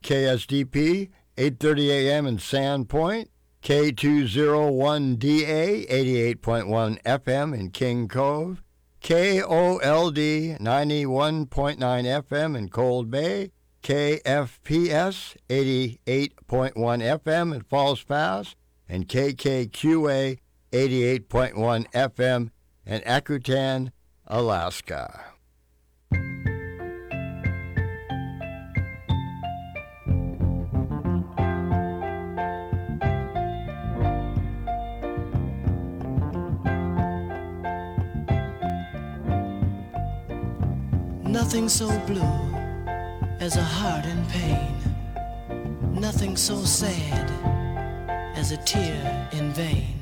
KSDP, 8:30 a.m. in Sandpoint, K201DA, 88.1 FM in King Cove, KOLD, 91.9 FM in Cold Bay, KFPS, 88.1 FM in Falls Pass, and KKQA, 88.1 FM in Akutan, Alaska. Nothing so blue as a heart in pain. Nothing so sad as a tear in vain.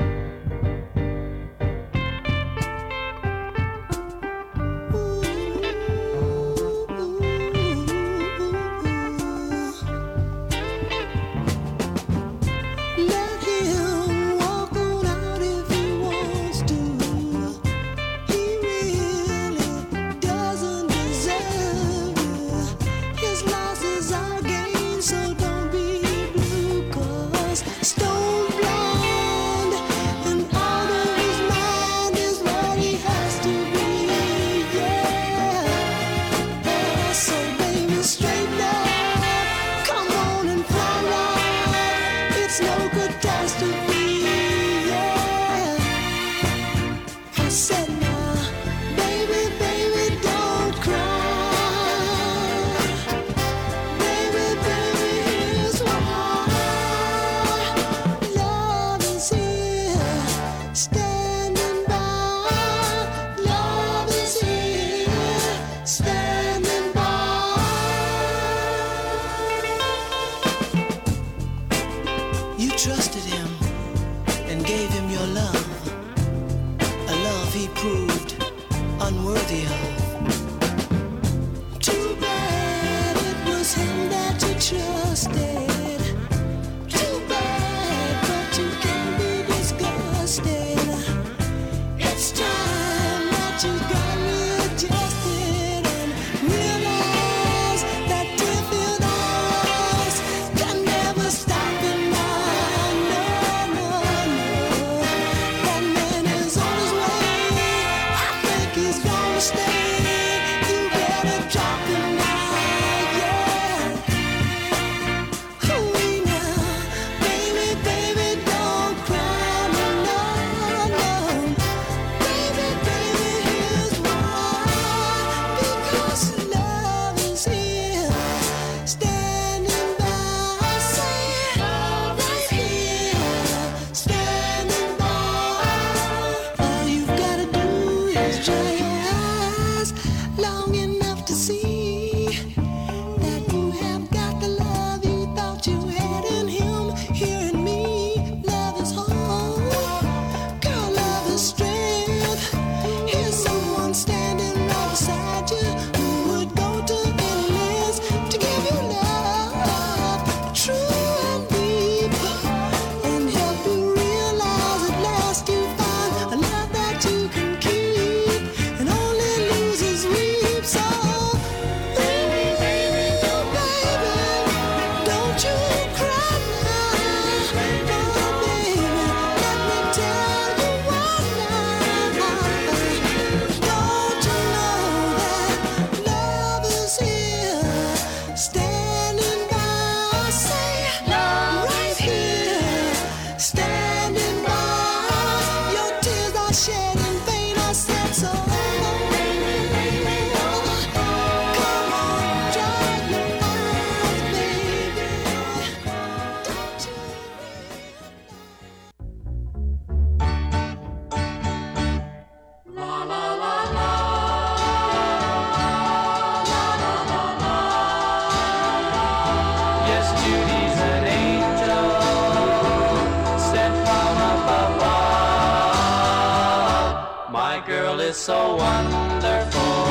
So wonderful,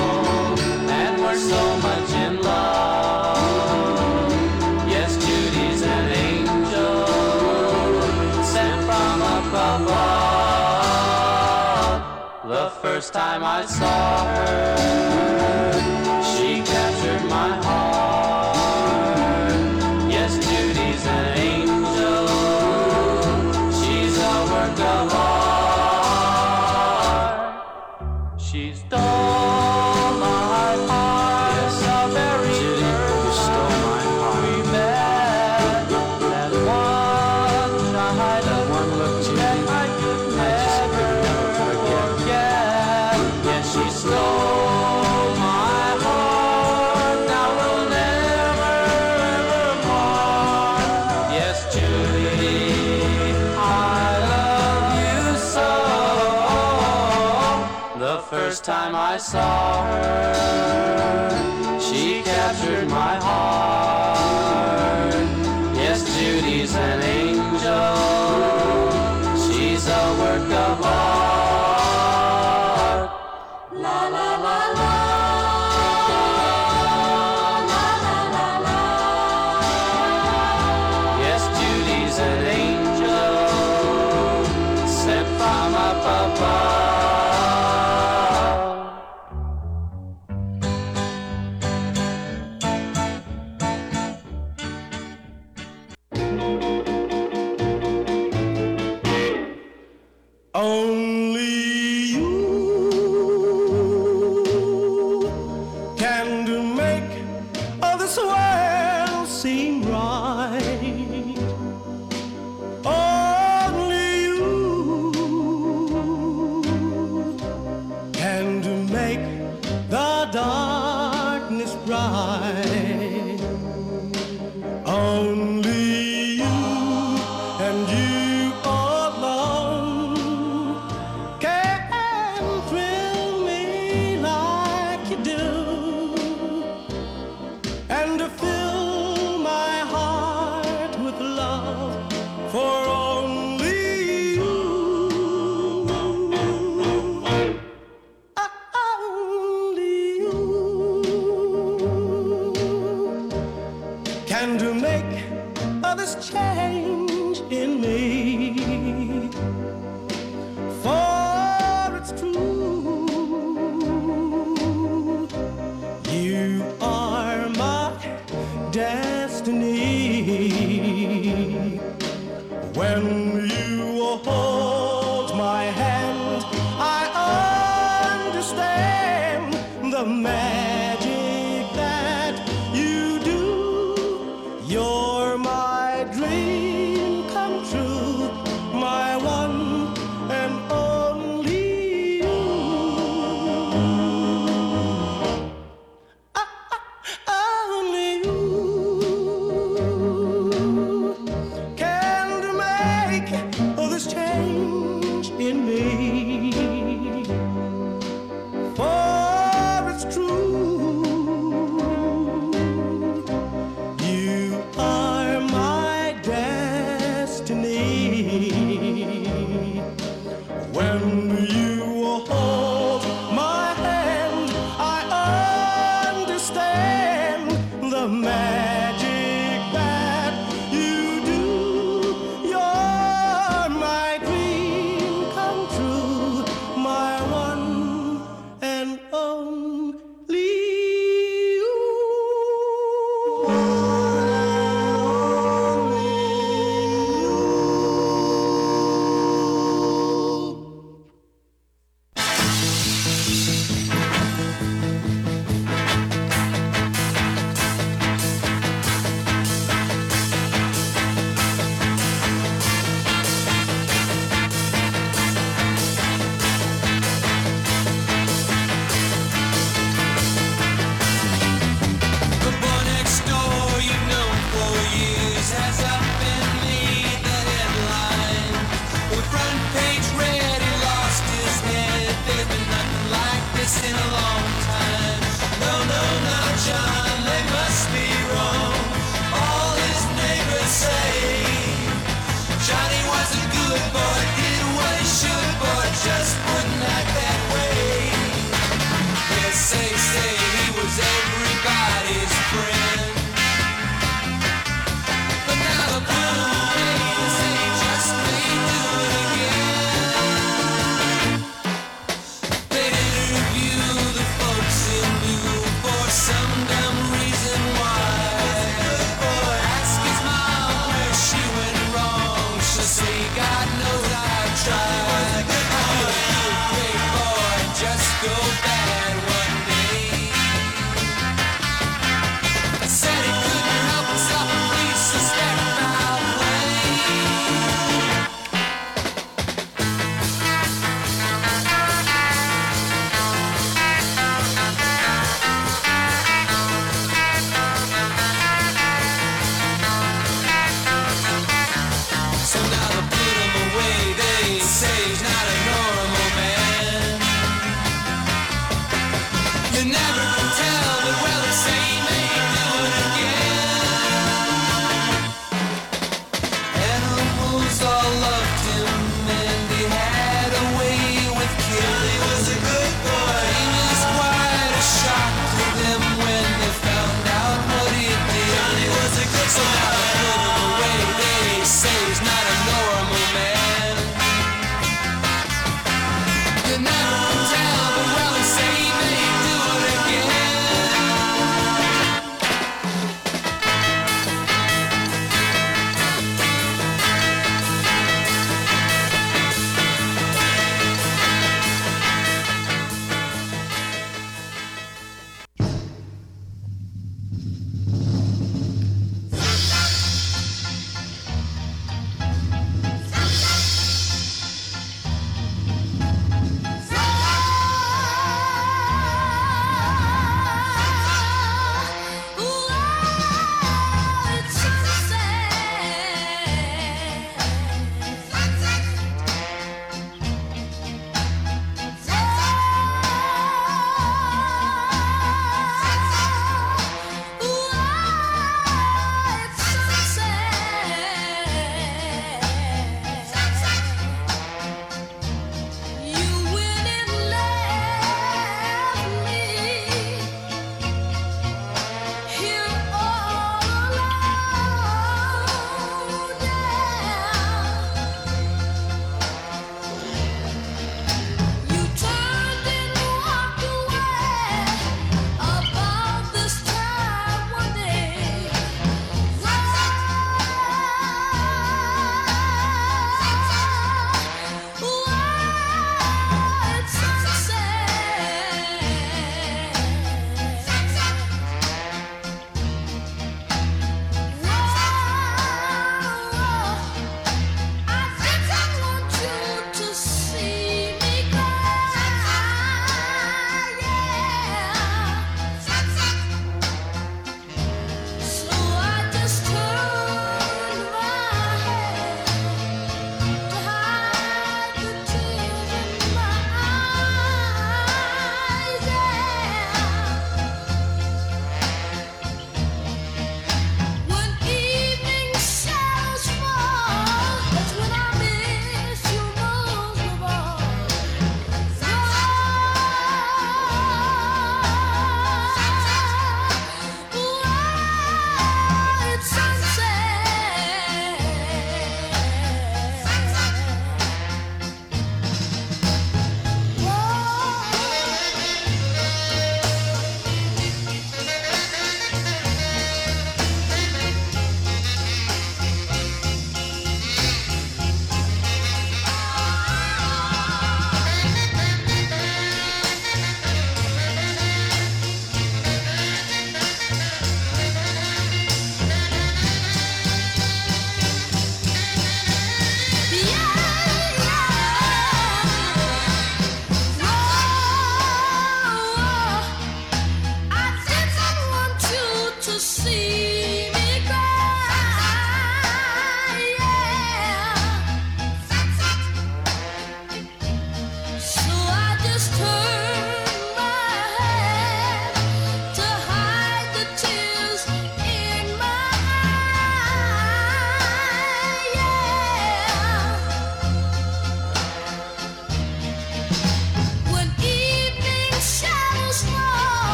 and we're so much in love. Yes, Judy's an angel sent from above. The first time I saw her, she captured my heart. first time I saw her, she captured my heart. Yes, Judy's an angel, she's a work of art. La la la la.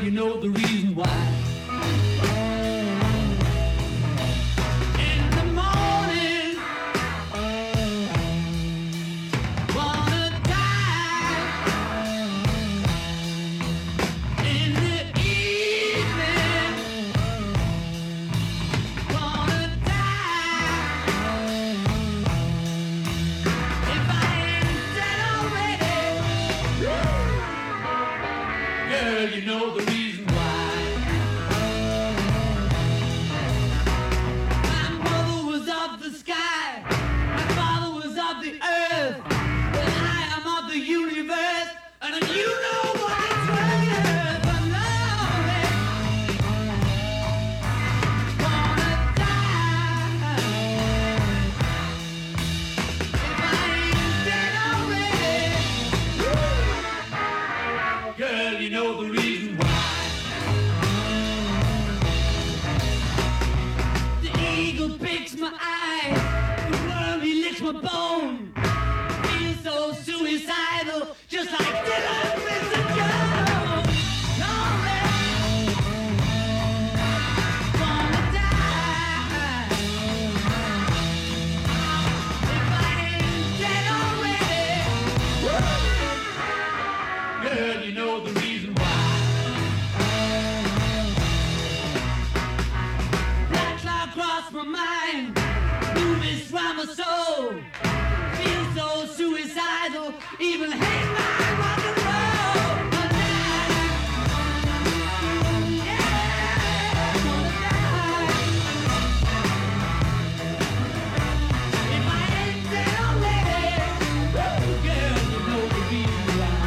you know the reason why. In the morning, wanna die. In the evening, wanna die. If I ain't dead already, girl, you know the reason why. My mother was of the sky, my father was of the earth, but I am of the universe, and you know what it's worth. I'm lonely, wanna die. If I ain't dead already, girl, you know the reason why. The eagle picks my eye, the worm he licks my bone. Feels so suicidal, just like Dylan Mr. Jones. Lonely, wanna die. If I ain't dead already, girl, you know the reason why. Black cloud crossed my mind, movies round my soul. Feel so suicidal, even hate my rock and roll. Yeah, wanna die. If I ain't dead already, girl, you know the reason why.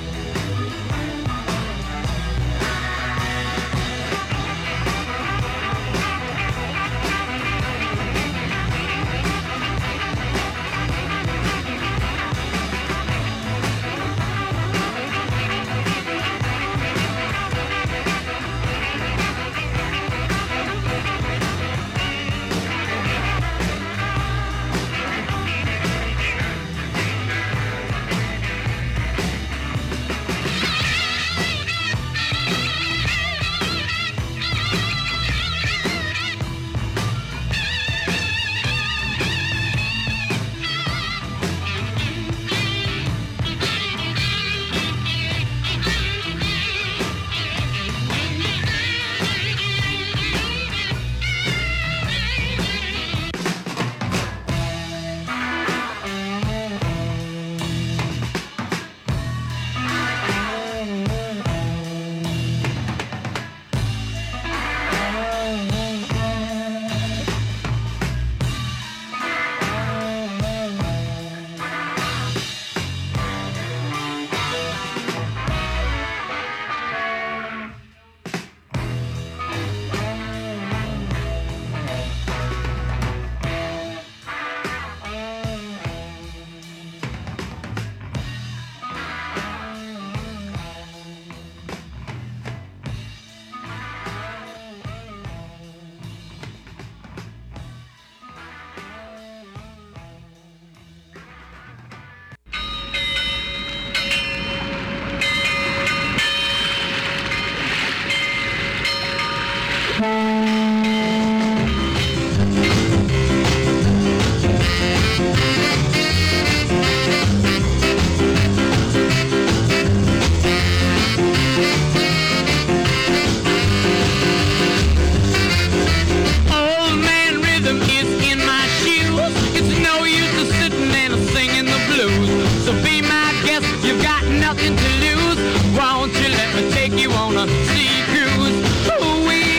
Old man rhythm is in my shoes. It's no use to sitting and singing the blues. So be my guest, you've got nothing to lose. Won't you let me take you on a sea cruise? Ooh-wee,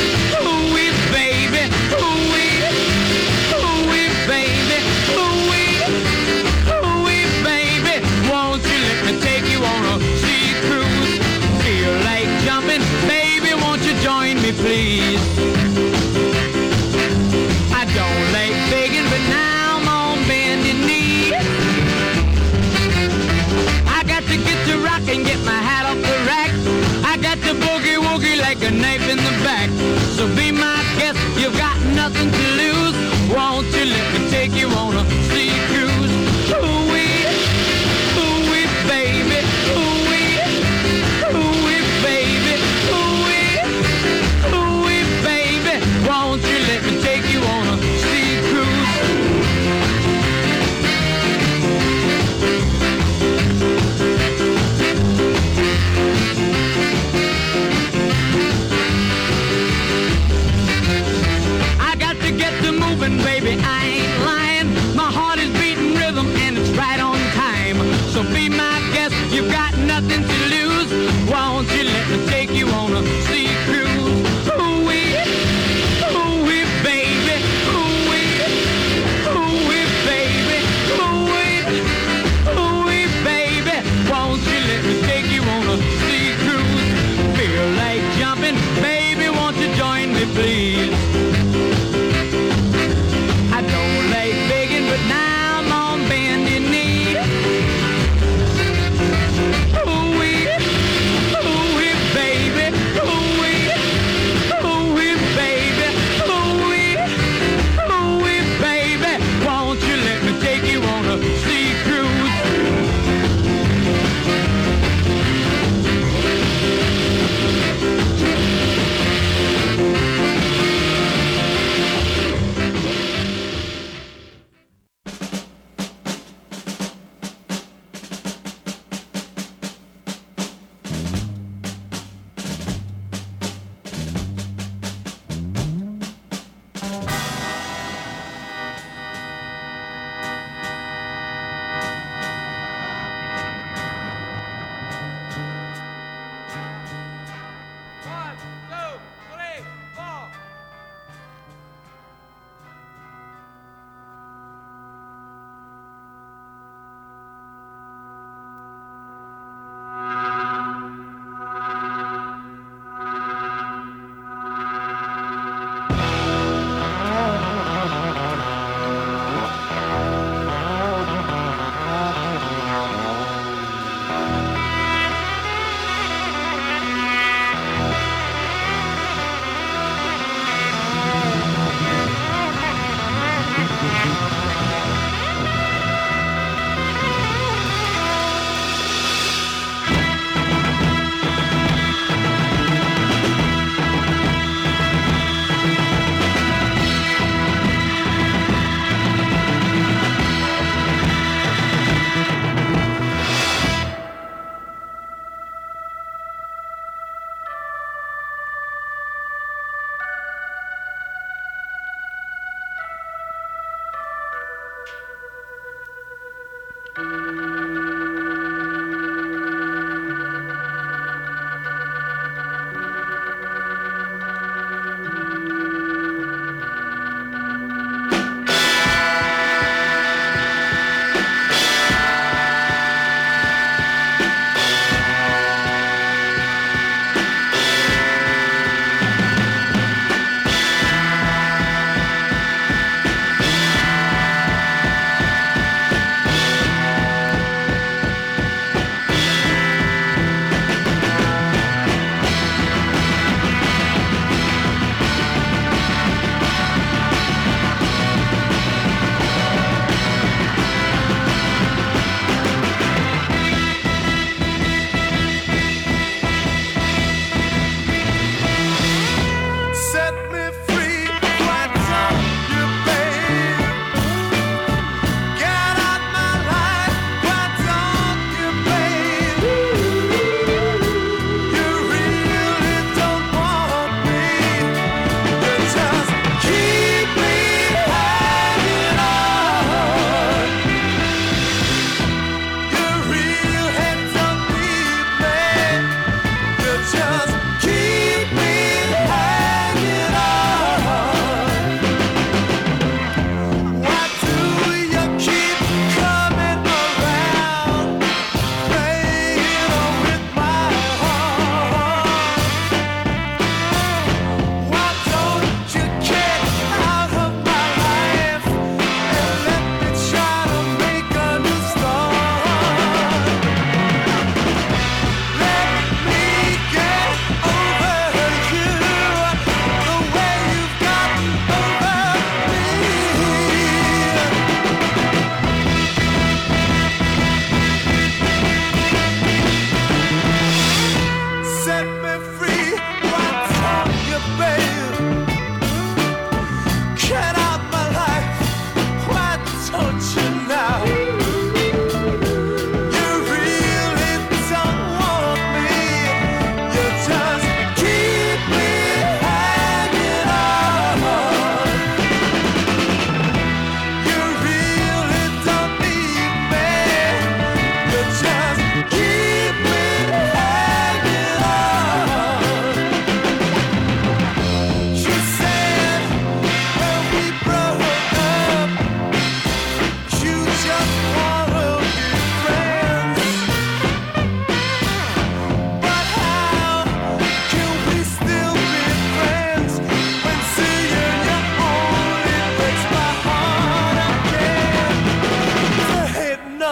baby, ooh-wee, baby, ooh-wee, baby. Won't you let me take you on a sea cruise? Feel like jumping, baby, won't you join me, please? I don't like begging, but now I'm on bended knee. I got to get to So be my guest, you've got nothing to lose. Won't you let me take you on a sea cruise? Ooh-wee, ooh-wee, baby, ooh-wee, ooh-wee, baby, ooh-wee, ooh-wee, baby. Won't you let me take you on a sea cruise? Feel like jumping, baby, won't you join me, please? I don't like begging, but now I'm on bending knee. Ooh-wee, ooh-wee, baby, ooh-wee.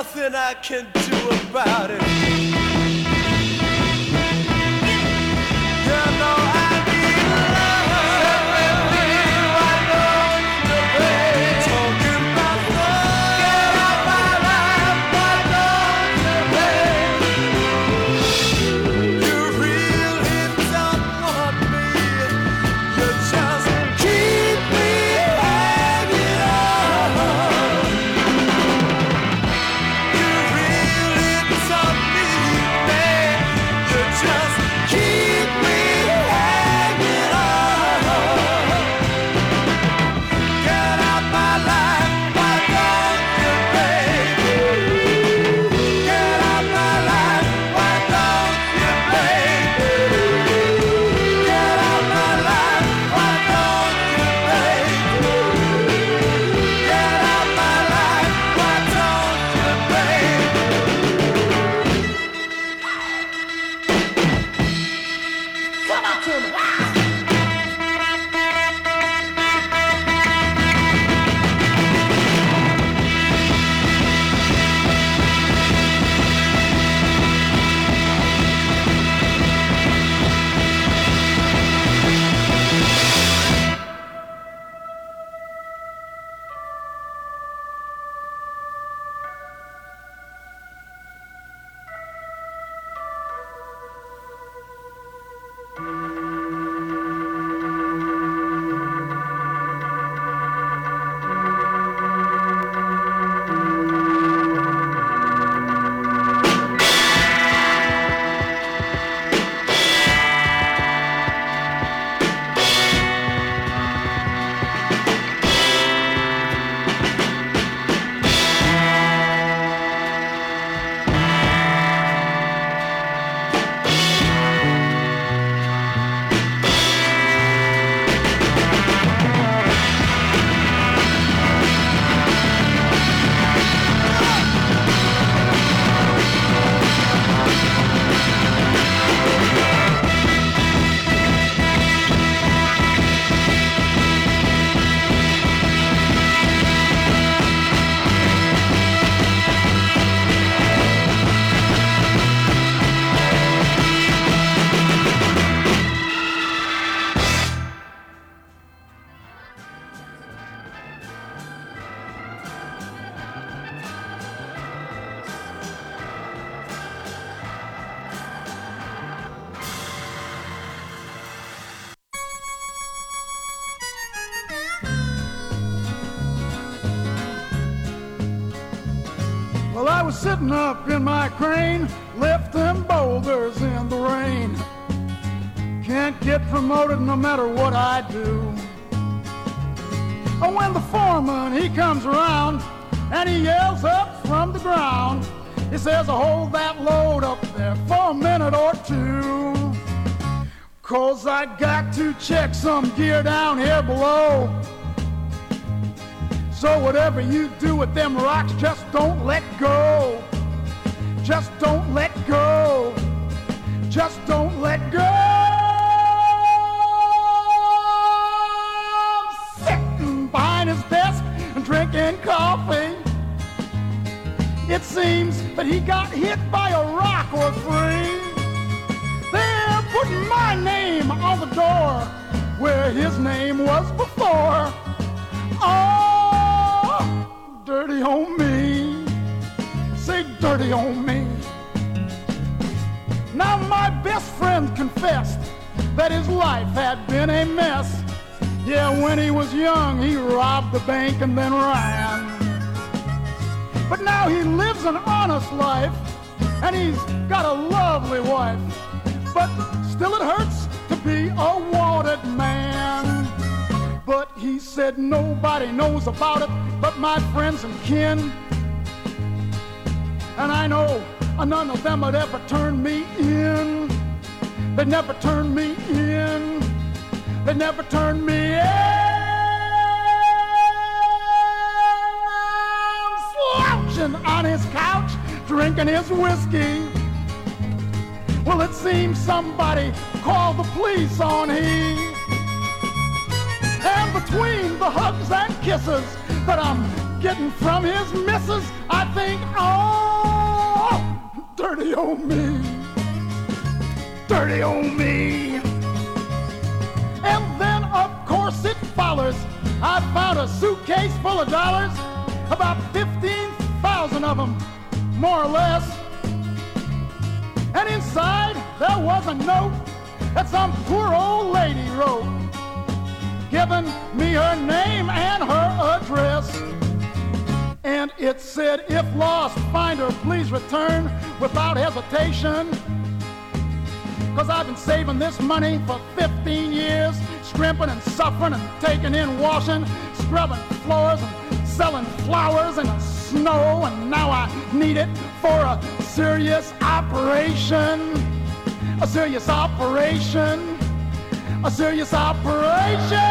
nothing I can do about it. You know I need love. Why don't you, baby? Talking about love. Get out my life. Why don't you, baby? You really don't want me. You just keep me hanging on. You really don't need me. You just keep me hanging on. Get out my life, why don't you, baby? Get out my life, why don't you, baby? Get out my life, why don't you, baby? Get out my life, why don't you, baby? Come on to me. Well, I was sitting up in my crane, lifting boulders in the rain. Can't get promoted no matter what I do. Oh, when the foreman, he comes around, and he yells up from the ground. He says, hold that load up there for a minute or two, 'cause I got to check some gear down here below. So whatever you do with them rocks, just don't let go. Just don't let go. Just don't let go. I'm sitting behind his desk and drinking coffee. It seems that he got hit by a rock or three. They're putting my name on the door where his name was before. Oh, dirty on me. Say dirty on me. Now my best friend confessed that his life had been a mess. Yeah, when he was young, he robbed the bank and then ran. But now he lives an honest life, and he's got a lovely wife. But still it hurts to be a wanted man. But he said nobody knows about it but my friends and kin. And I know none of them would ever turn me in. They never turned me in. They never turned me in. I'm slouching on his couch, drinking his whiskey. Well, it seems somebody called the police on he. And between the hugs and kisses that I'm getting from his missus, I think, oh, old me, dirty old me. And then, of course, it follows. I found a suitcase full of dollars, about 15,000 of them, more or less. And inside, there was a note that some poor old lady wrote, giving me her name and her address. And it said, if lost, find her, please return without hesitation. 'Cause I've been saving this money for 15 years, scrimping and suffering and taking in washing, scrubbing floors and selling flowers in the snow, and now I need it for a serious operation. A serious operation. A serious operation.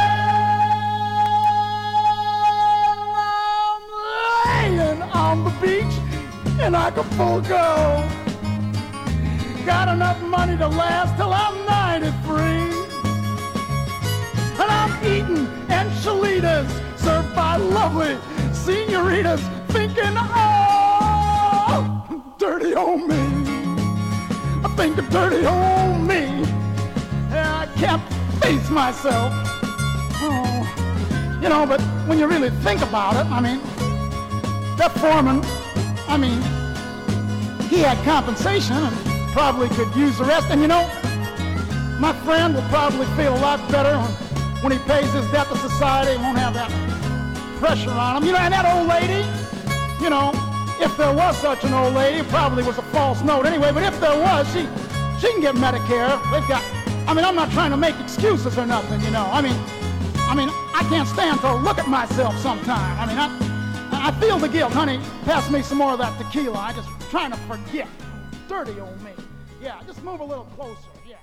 I'm laying on the beach in Acapulco. Got enough money to last till I'm 93. And I'm eating enchiladas served by lovely senoritas, thinking, oh, dirty old me. I think of dirty old me. And I can't face myself. Oh, you know, but when you really think about it, I mean, that foreman, I mean, he had compensation and probably could use the rest. And you know, my friend will probably feel a lot better when he pays his debt to society. He won't have that pressure on him. You know, and that old lady, you know, if there was such an old lady, it probably was a false note anyway, but if there was, she can get Medicare. They've got, I mean, I'm not trying to make excuses or nothing, you know. I mean, I can't stand to look at myself sometime. I mean, I feel the guilt. Honey, pass me some more of that tequila. I'm just trying to forget. Dirty old me. Yeah, just move a little closer, yeah.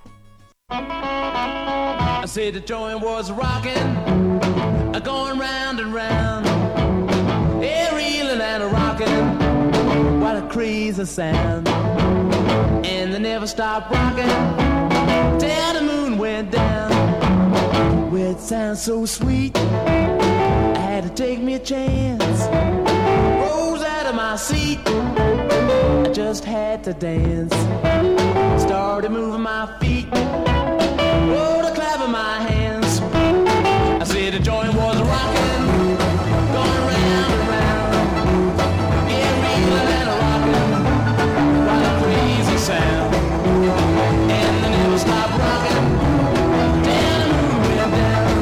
I said the joint was rocking, going round and round, yeah, reeling and rocking, what a crazy sound. And they never stopped rocking till the moon went down. Well, it sounds so sweet, I had to take me a chance. Rose out of my seat, I just had to dance. Started moving my feet, oh, to clapping my hands. I said the joint was rocking, going round and round, yeah, reeling and rocking, what a crazy sound. And they never stopped rocking till the moon went down.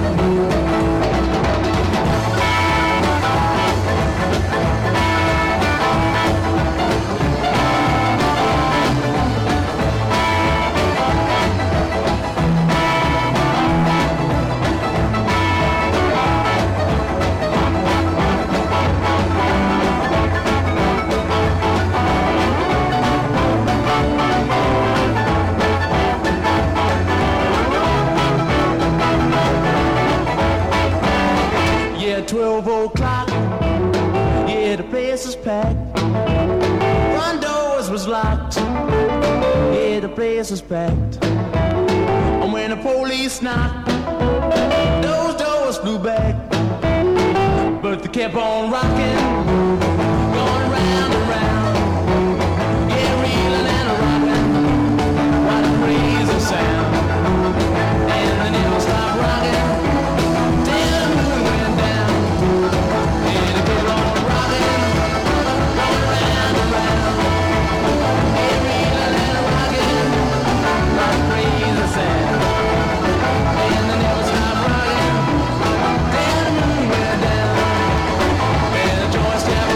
Yeah, 12 o'clock, yeah, the place is packed. Front doors was locked, yeah, the place was packed. And when the police knocked, those doors flew back. But they kept on rocking, going round and round, yeah, reeling and rocking, what a crazy sound. And they never stopped rocking till the moon went down. And they kept on rocking, going round and round, yeah, reeling and rocking, what a crazy sound. And they never stopped rocking till the moon went down. And the joy stepped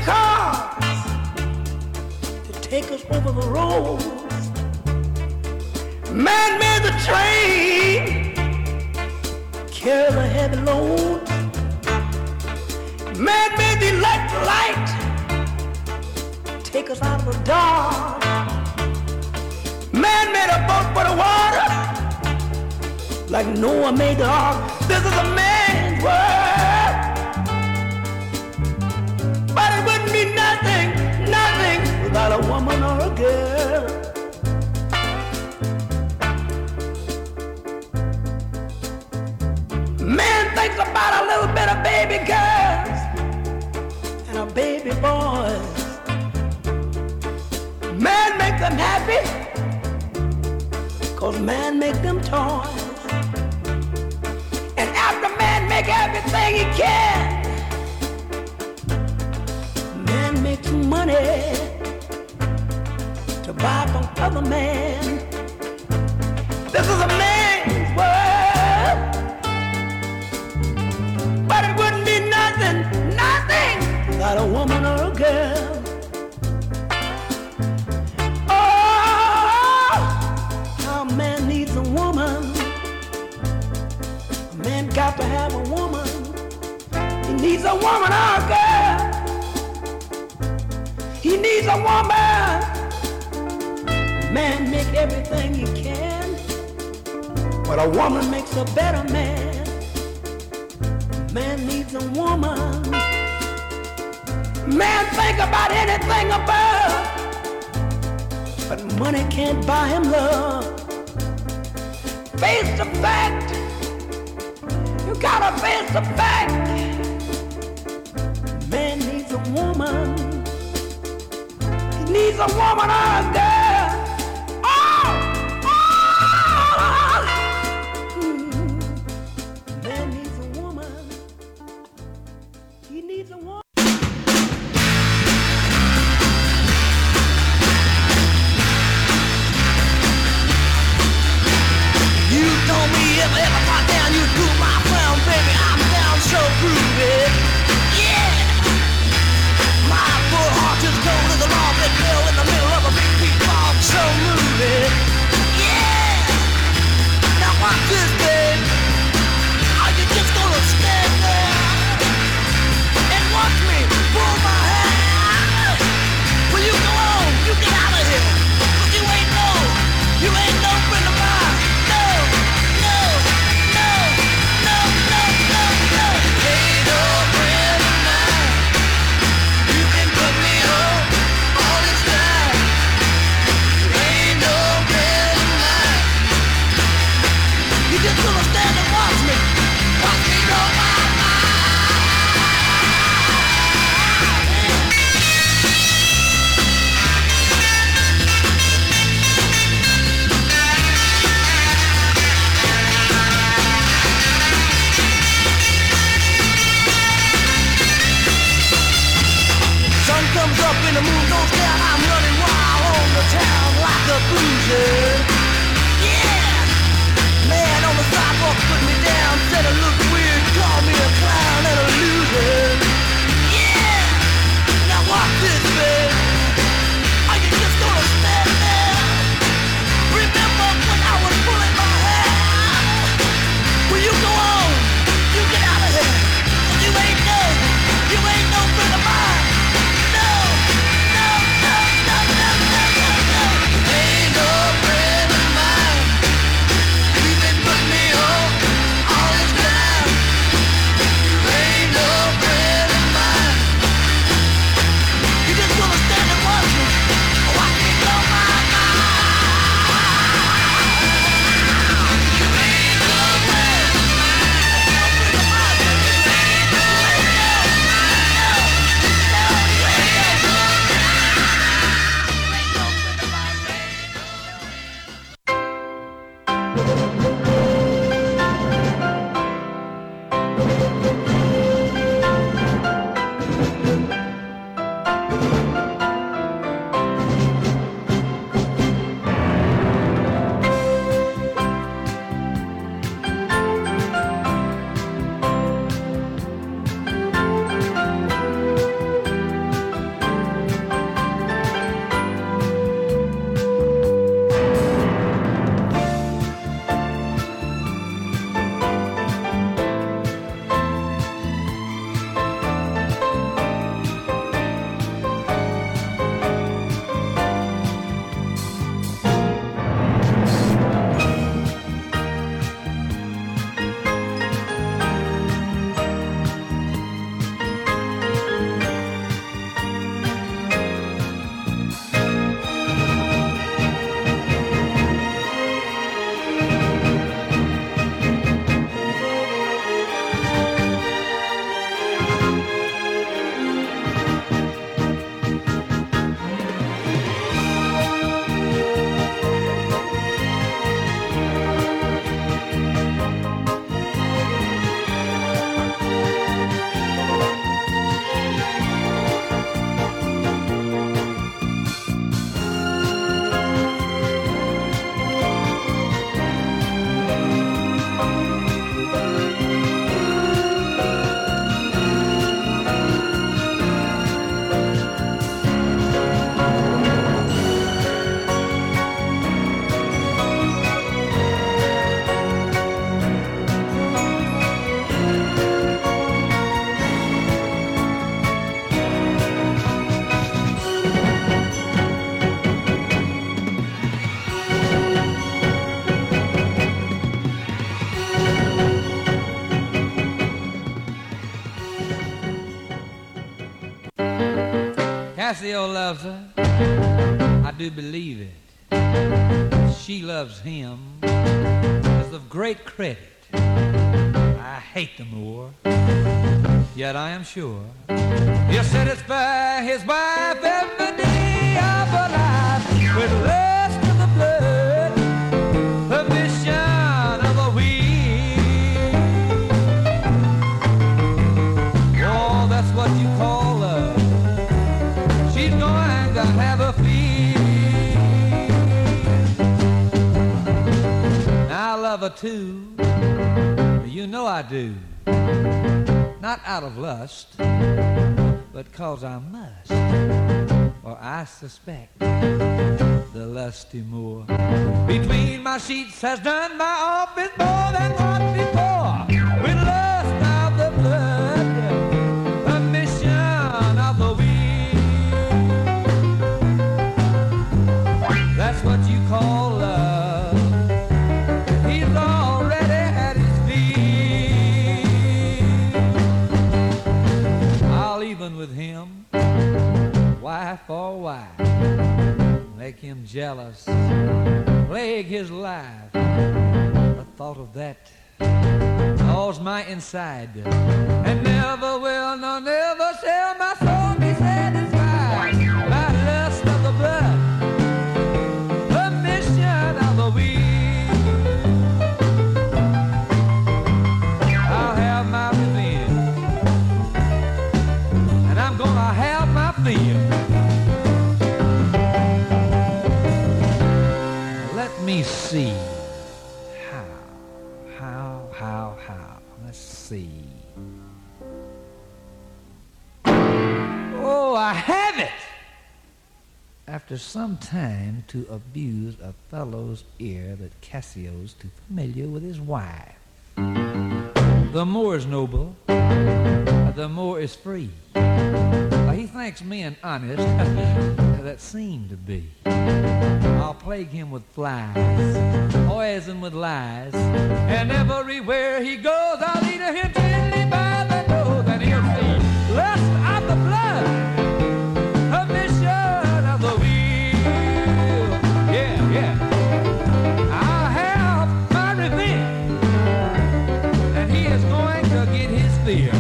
cars to take us over the road. Man made the train carry the heavy load. Man made the electric light take us out of the dark. Man made a boat for the water like Noah made the ark. This is a man's world. But it wouldn't be nothing, nothing without a woman or a girl. Man thinks about a little bit of baby girls and a baby boys. Man make them happy, 'cause man make them toys. And after man make everything he can, man makes money to buy from other men. This is a man's world. But it wouldn't be nothing, nothing without a woman or a girl. Oh, how a man needs a woman. A man got to have a woman. He needs a woman or a girl. He needs a woman. Man make everything he can, but a woman makes a better man. Man needs a woman. Man think about anything above, but money can't buy him love. Face the fact. You gotta face the fact. Man needs a woman. He needs a woman or a girl. Oh! Oh! Man needs a woman. He needs a woman. You told me if I ever got down, you'd do my crown, baby. I'm down so groovy. Yeah! My poor heart is cold as a long bed bill in the middle of a big beat bomb, so moving. Yeah! Now watch this, babe. Are you just gonna stand there and watch me pull my hair? Will you go on? You get out of here. 'Cause you ain't no friend of mine. No, no, no, no, no, no, no. Ain't no friend of mine. You can put me on all this time. Ain't no friend of mine. You just gonna stand and watch me go my sun comes up and the moon goes down. I'm running wild on the town like a boozer. Yeah! Man on the sidewalk put me down, said I look weird, called me a clown and a loser. Yeah! Now watch this, babe. Are you just gonna stand there? Remember when I was pulling my hair? Will you go on? You get out of here. 'Cause you ain't no friend of mine. No, no, no, no, no, no, no, no. Ain't no friend of mine. You can put me on all this time. Cassio loves her, I do believe it. She loves him, is of great credit. I hate the Moor, yet I am sure he'll satisfy his wife every day of her life with lust of the blood, the mission of the wheel. Oh, that's what you call love. She's going to have a feel. I love her too, you know I do. Not out of lust, but 'cause I must, or I suspect the lusty Moor between my sheets has done my office more than once before. With lust of the blood, the mission of the wheel. That's what you call love. He's already had his fill. Even with him, wife for wife, make him jealous, plague his life. The thought of that gnaws my inside, and never will, no never shall my soul be satisfied by lust of the blood, the mission of the wheel. I'll have my revenge, I'm gonna have my fill. Let me see. How? Let's see. Oh, I have it! After some time to abuse a fellow's ear that Cassio's too familiar with his wife. The Moor is noble, the Moor is free. He thinks men honest, that seem to be. I'll plague him with flies, poison with lies, and everywhere he goes, I'll lead him gently by the nose, and he'll see lust of the blood, a mission of the wheel. Yeah. I'll have my revenge, and he is going to get his fill.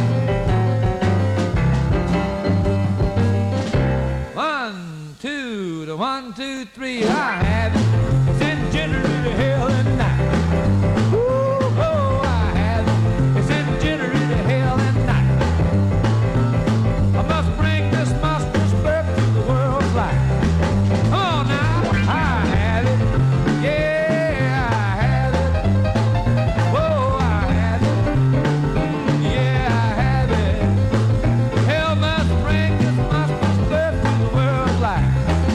1, 2, 3, I have it. Send January to hell and night. Ooh, oh, I have it. Send January to hell and night. I must bring this monstrous birth to the world's light. Come on now, I have it. Yeah, I have it. Whoa, I have it. Yeah, I have it. Hell must bring this monstrous birth to the world's light.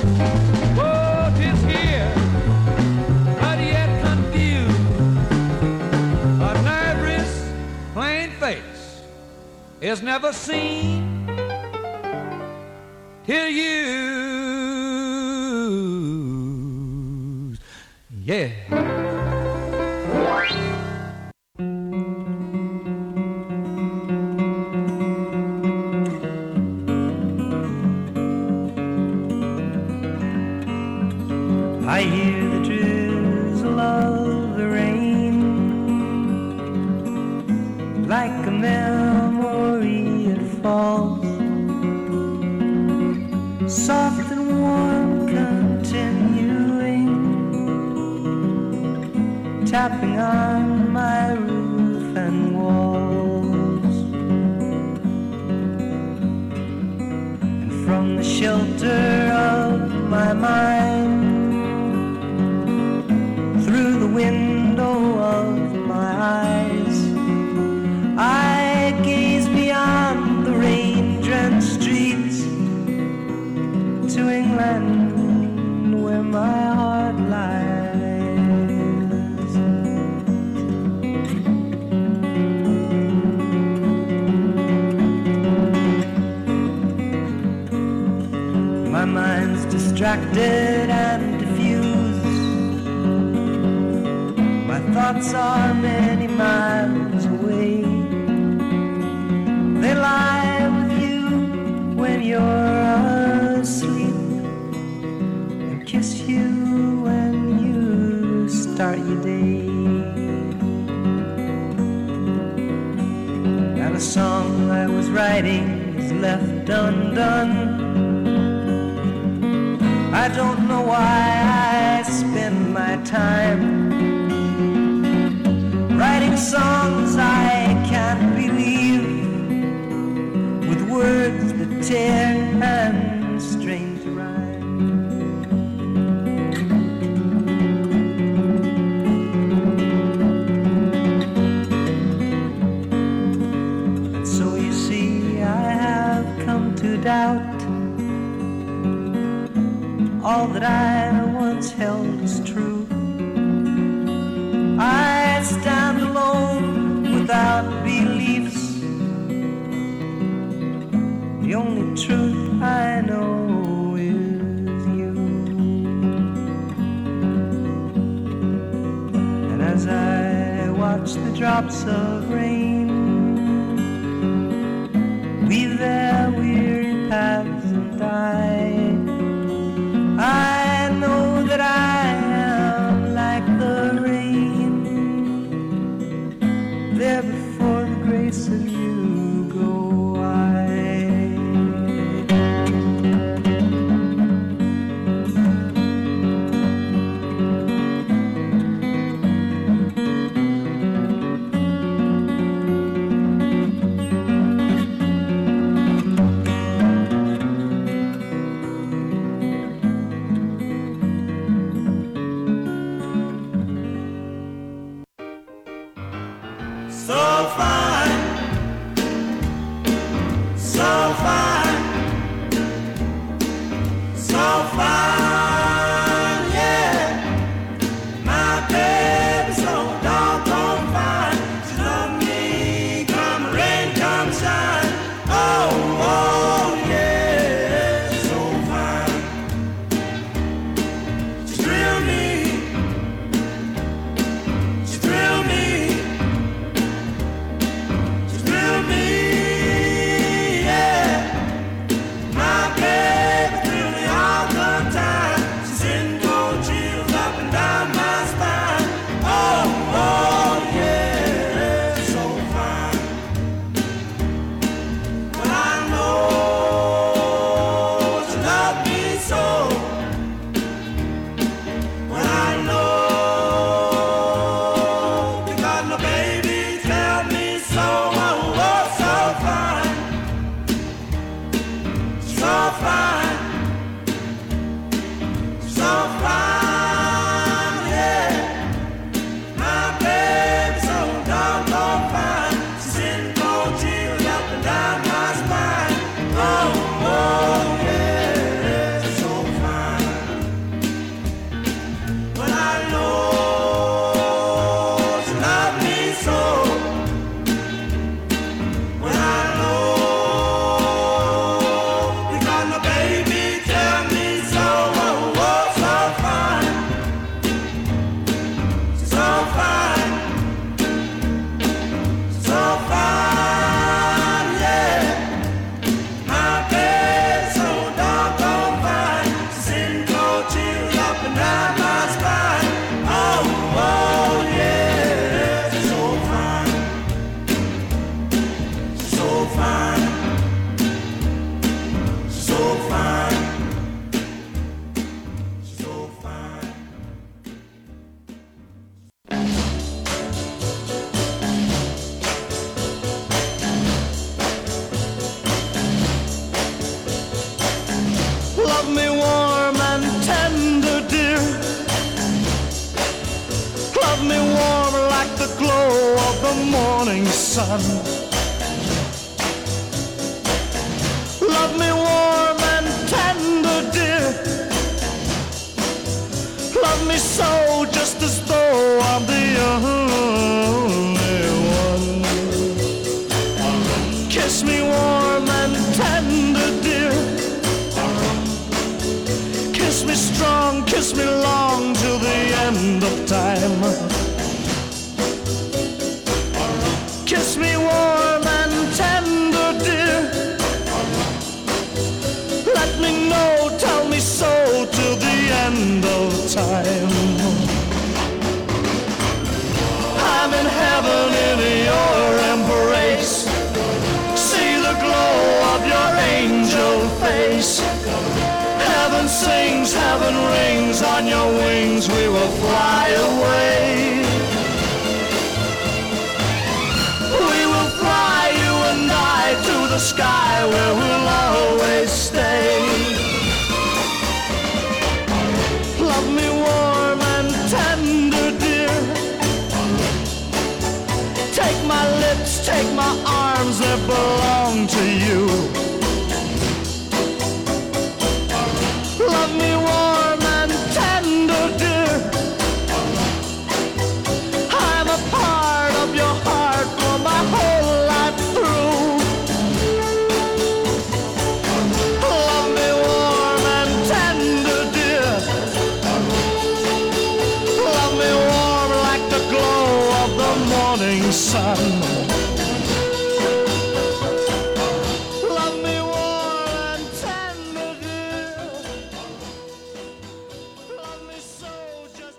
Is never seen till used. Yeah. I hear the drizzle of the rain like a memory it falls, soft and warm, continuing, tapping on my roof and walls. And from the shelter of my mind, through the window of my eyes, I gaze beyond the rain-drenched streets to England, where my heart lies. My mind's distracted and diffused. My thoughts are many miles away. They lie with you when you're And a song I was writing is left undone. I don't know why I spend my time writing songs I can't believe, with words that tear and strain to rhyme. And so you see, I have come to doubt all that I once held as true. I stand alone without beliefs. The only truth I know is you. And as I watch the drops of rain weave their weary paths and I know that I am like the rain, there before the grace of you go I. Morning sun. Love me warm and tender, dear. Love me so, just as though I'm the only one. Kiss me warm and tender, dear. Kiss me strong, kiss me long till the end of time. Kiss me warm and tender, dear. Let me know, tell me so till the end of time. I'm in heaven in your embrace. your wings we will fly away. We will fly you and I to the sky where we'll always stay. Love me warm and tender, dear. Take my lips, take my arms that belong to you. Love me warm and tender, dear. I'm a part of your heart for my whole life through. Love me warm and tender, dear. Love me warm like the glow of the morning sun. Love me warm and tender, dear. Love me so just.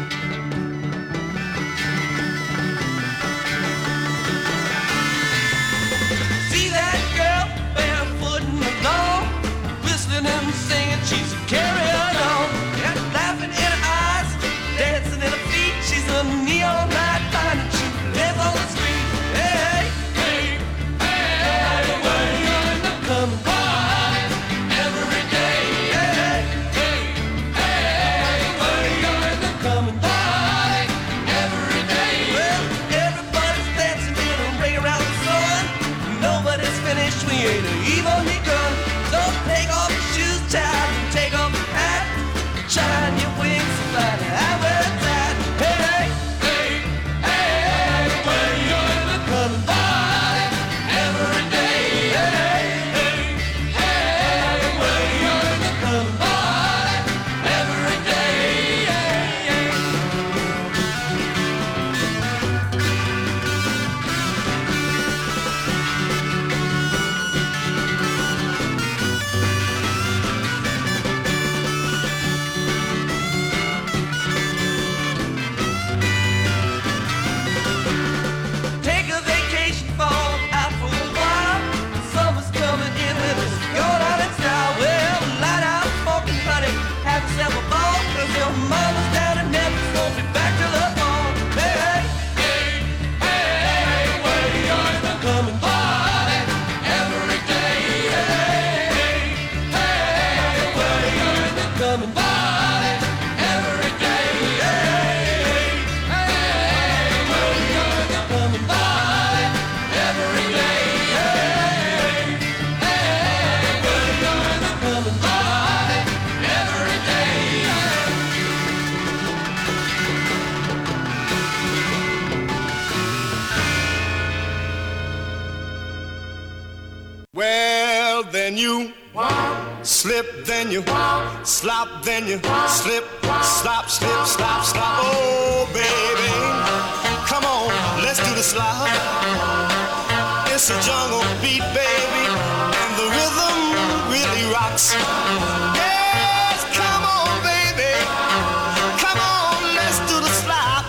See that girl barefoot in the dawn, whistling and singing, she's carrying on. Got laughing in her eyes, dancing in her feet. She's a neon light line and she lives on the street. Hey, hey, hey, hey, coming by every day. Hey, hey, hey, coming by every day. Well, everybody's dancing in a ring around the sun. Nobody's finished, we ain't even begun. So take off your shoes, child, and take off your hat. Shine your wings and fly to where it's at. Hey, hey, hey, hey, you're coming by every day. Hey, hey, hey, you're coming by every day. Take a vacation, fall out for a while. Summer's coming in with us, go down in style. Well, light out, smoking honey, have yourself a ball. 'Cause your mama's down in Memphis, won't be back till the fall. Hey, hey, hey, where you're coming by every day. Hey, hey, where you're coming by every day. Hey, hey, where you're coming by every day. Hey, hey, where you're coming by every day. Well, then you slip, then you slop, then you slip, slop, slip, slop, slop. Oh, baby, come on, let's do the slop. It's a jungle beat, baby, and the rhythm really rocks. Yes, come on, baby, come on, let's do the slop.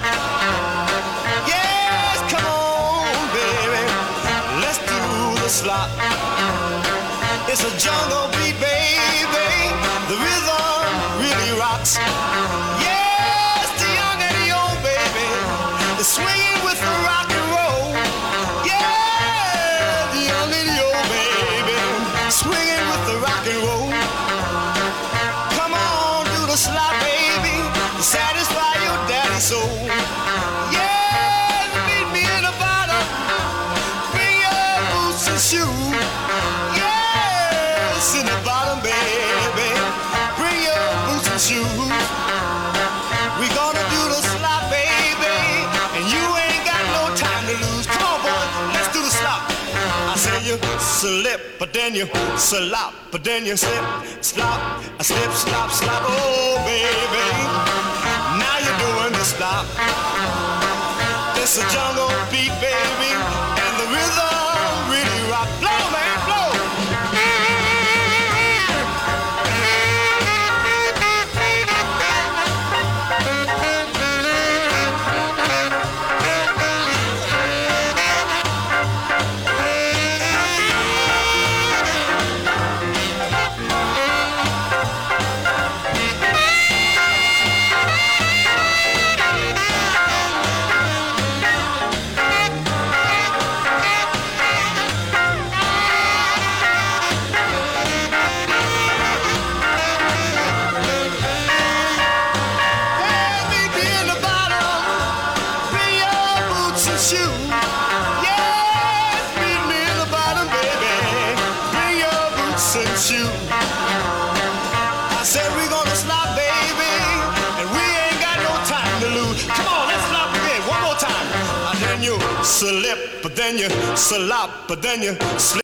Yes, come on, baby, let's do the slop. It's a jungle beat, baby. The rhythm really rocks. Yes, the young and the old, baby, is swinging with the rock and roll. Yeah, the young and the old, baby, swinging with the rock and roll. Come on, do the slop, baby, to satisfy your daddy's soul. Yeah, meet me in the bottom. Bring your boots and shoes. Yes, in the bottom, baby. Bring your boots and shoes. We gonna do the slop, baby, and you ain't got no time to lose. Come on, boy, let's do the slop. I say you slip, but then you slop, but then you slip, slop, I slip, slop, slop. Oh, baby, now you're doing the slop. It's a jungle beat, baby, and the rhythm really rock. Blow, man, blow. slip, but then you slop, but then you slip.